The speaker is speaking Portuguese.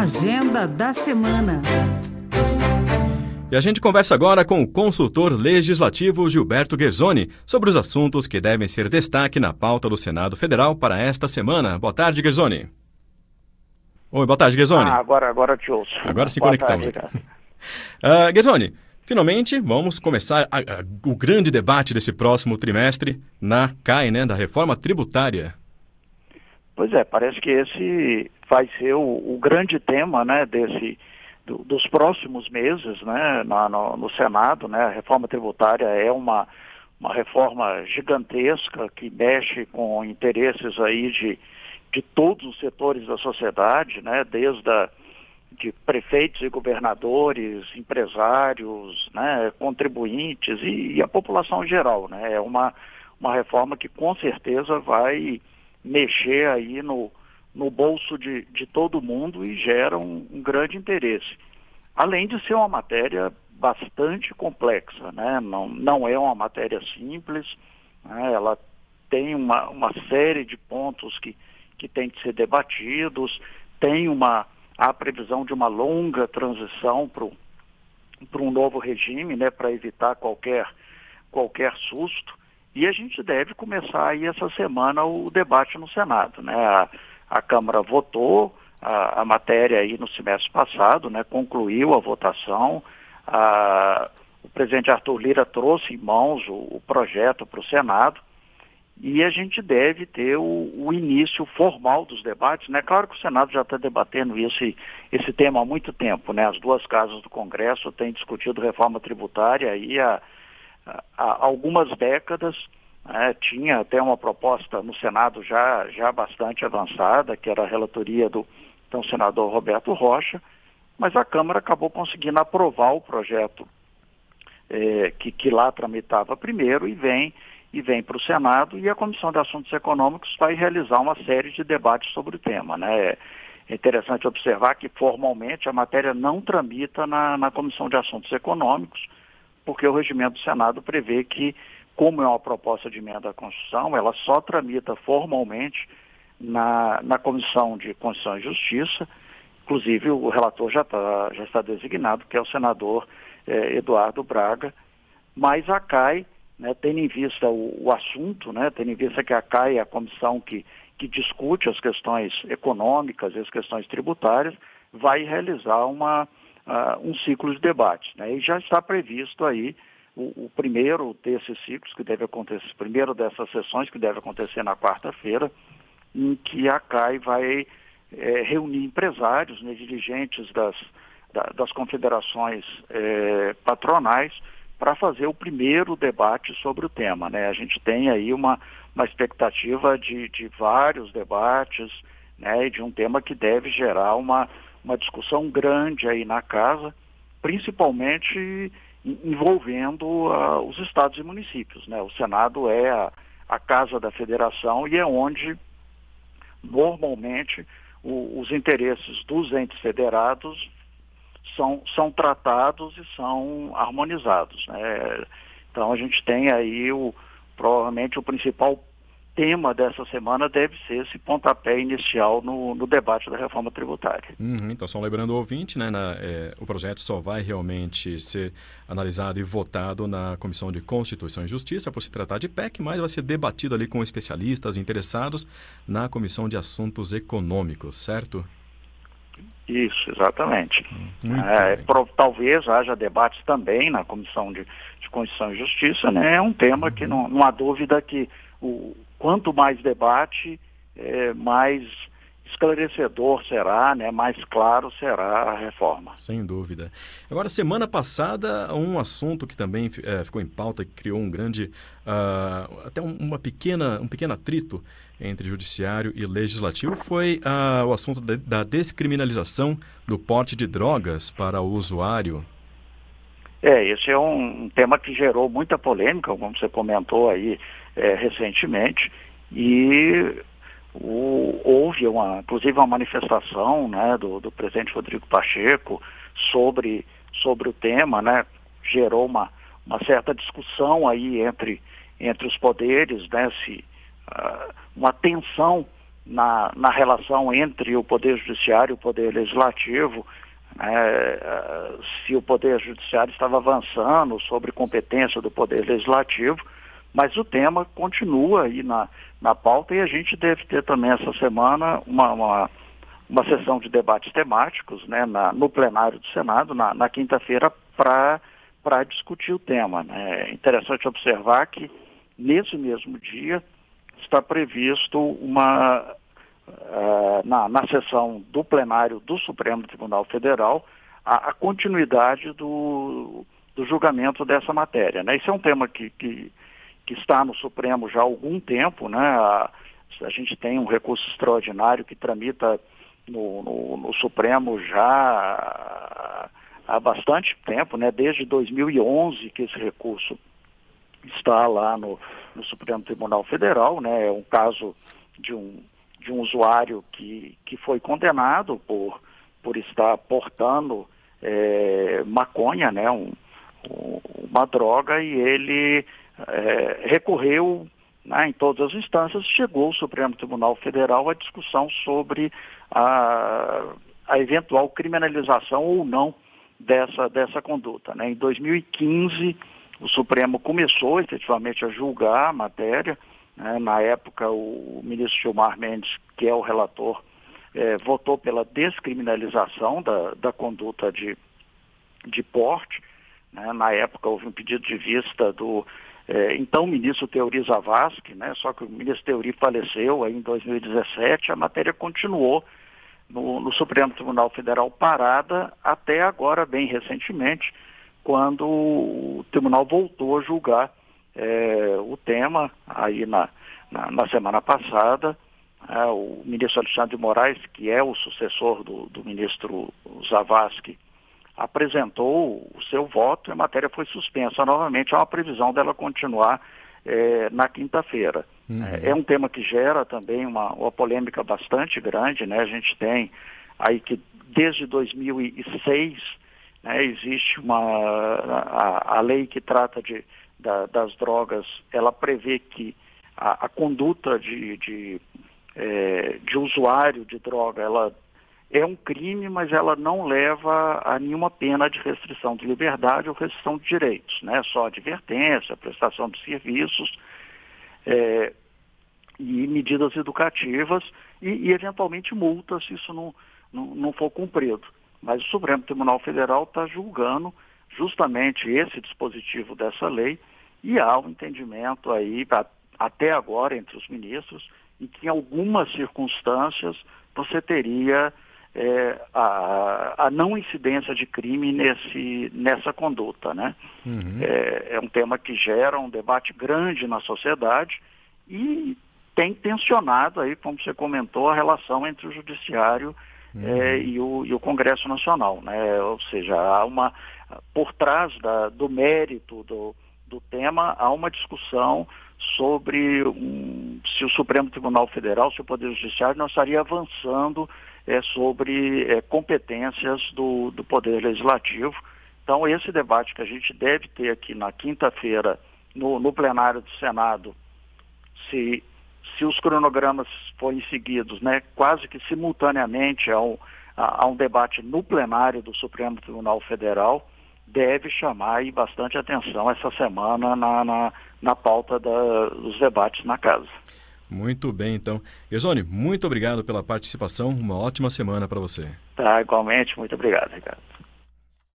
Agenda da semana. E a gente conversa agora com o consultor legislativo Gilberto Guerzoni sobre os assuntos que devem ser destaque na pauta do Senado Federal para esta semana. Boa tarde, Guerzoni. Oi, boa tarde, Guerzoni. Agora te ouço. Agora sim Boa conectamos. tarde, Guerzoni, finalmente vamos começar o grande debate desse próximo trimestre na CAI, né, da reforma tributária. Pois é, parece que esse vai ser o grande tema, né, dos próximos meses, né, no Senado, né. A reforma tributária é uma reforma gigantesca que mexe com interesses aí de todos os setores da sociedade, né, de prefeitos e governadores, empresários, né, contribuintes e a população em geral, né. É uma reforma que com certeza vai mexer aí no bolso de todo mundo e gera um grande interesse. Além de ser uma matéria bastante complexa, né? Não é uma matéria simples, né? Ela tem uma série de pontos que tem que ser debatidos, tem a previsão de uma longa transição para um novo regime, né? Para evitar qualquer susto. E a gente deve começar aí essa semana o debate no Senado, né? A Câmara votou a matéria aí no semestre passado, né? Concluiu a votação. O presidente Arthur Lira trouxe em mãos o projeto para o Senado e a gente deve ter o início formal dos debates, né? Claro que o Senado já está debatendo esse tema há muito tempo, né? As duas casas do Congresso têm discutido reforma tributária aí há algumas décadas, né? Tinha até uma proposta no Senado já bastante avançada, que era a relatoria do então senador Roberto Rocha, mas a Câmara acabou conseguindo aprovar o projeto que lá tramitava primeiro e vem para o Senado, e a Comissão de Assuntos Econômicos vai realizar uma série de debates sobre o tema, né? É interessante observar que formalmente a matéria não tramita na Comissão de Assuntos Econômicos, porque o regimento do Senado prevê que, como é uma proposta de emenda à Constituição, ela só tramita formalmente na Comissão de Constituição e Justiça. Inclusive, o relator já está designado, que é o senador Eduardo Braga, mas a CAI, né, tendo em vista o assunto, né, tendo em vista que a CAI é a comissão que discute as questões econômicas e as questões tributárias, vai realizar um ciclo de debates, né? E já está previsto aí o primeiro desses ciclos que deve acontecer, primeiro dessas sessões que deve acontecer na quarta-feira, em que a CAI vai reunir empresários, né, dirigentes das confederações patronais para fazer o primeiro debate sobre o tema, né? A gente tem aí uma expectativa de vários debates, né, e de um tema que deve gerar uma discussão grande aí na casa, principalmente envolvendo os estados e municípios, né? O Senado é a casa da federação e é onde normalmente os interesses dos entes federados são tratados e são harmonizados, né? Então a gente tem aí provavelmente o principal tema dessa semana deve ser esse pontapé inicial no debate da reforma tributária. Então, só lembrando o ouvinte, né, o projeto só vai realmente ser analisado e votado na Comissão de Constituição e Justiça, por se tratar de PEC, mas vai ser debatido ali com especialistas interessados na Comissão de Assuntos Econômicos, certo? Isso, exatamente. Talvez haja debates também na Comissão de Constituição e Justiça, né? É um tema que não há dúvida que quanto mais debate, mais esclarecedor será, né? Mais claro será a reforma. Sem dúvida. Agora, semana passada, um assunto que também ficou em pauta, que criou um grande, até um pequeno atrito entre judiciário e legislativo, foi o assunto da descriminalização do porte de drogas para o usuário. Esse é um tema que gerou muita polêmica, como você comentou aí recentemente, e houve inclusive uma manifestação, né, do presidente Rodrigo Pacheco sobre o tema, né? Gerou uma certa discussão aí entre os poderes, né? Uma tensão na relação entre o Poder Judiciário e o Poder Legislativo, se o Poder Judiciário estava avançando sobre competência do Poder Legislativo, mas o tema continua aí na pauta, e a gente deve ter também essa semana uma sessão de debates temáticos, né, no plenário do Senado, na quinta-feira, para discutir o tema, né. É interessante observar que nesse mesmo dia está previsto na sessão do plenário do Supremo Tribunal Federal a continuidade do julgamento dessa matéria, né. Isso é um tema que está no Supremo já há algum tempo, né. A gente tem um recurso extraordinário que tramita no Supremo já há bastante tempo, né, desde 2011 que esse recurso está lá no Supremo Tribunal Federal, né. É um caso de um usuário que foi condenado por estar portando maconha, né, uma droga, e ele recorreu, né, em todas as instâncias, chegou ao Supremo Tribunal Federal a discussão sobre a eventual criminalização ou não dessa conduta, né. Em 2015, o Supremo começou efetivamente a julgar a matéria, né. Na época, o ministro Gilmar Mendes, que é o relator, votou pela descriminalização da conduta de porte, né. Na época, houve um pedido de vista do então ministro Teori Zavascki, né, só que o ministro Teori faleceu aí em 2017, a matéria continuou no Supremo Tribunal Federal parada até agora, bem recentemente, quando o tribunal voltou a julgar o tema aí na semana passada. O ministro Alexandre de Moraes, que é o sucessor do ministro Zavascki, apresentou o seu voto e a matéria foi suspensa. Novamente, há uma previsão dela continuar na quinta-feira. Uhum. É um tema que gera também uma polêmica bastante grande, né? A gente tem aí que desde 2006, né, existe a lei que trata das drogas, ela prevê que a conduta de usuário de droga, ela é um crime, mas ela não leva a nenhuma pena de restrição de liberdade ou restrição de direitos, né? Só advertência, prestação de serviços e medidas educativas e eventualmente multas se isso não for cumprido. Mas o Supremo Tribunal Federal está julgando justamente esse dispositivo dessa lei, e há um entendimento aí, até agora, entre os ministros, em que em algumas circunstâncias você teria a não incidência de crime nessa conduta, né? Uhum. É um tema que gera um debate grande na sociedade e tem tensionado aí, como você comentou, a relação entre o Judiciário e o Congresso Nacional, né? Ou seja, por trás do mérito do tema, há uma discussão sobre se o Supremo Tribunal Federal, se o Poder Judiciário não estaria avançando sobre competências do Poder Legislativo. Então, esse debate que a gente deve ter aqui na quinta-feira, no plenário do Senado, se os cronogramas forem seguidos, né, quase que simultaneamente a um debate no plenário do Supremo Tribunal Federal, deve chamar aí bastante atenção essa semana na pauta dos debates na casa. Muito bem, então. Gersoni, muito obrigado pela participação. Uma ótima semana para você. Tá, igualmente. Muito obrigado, Ricardo.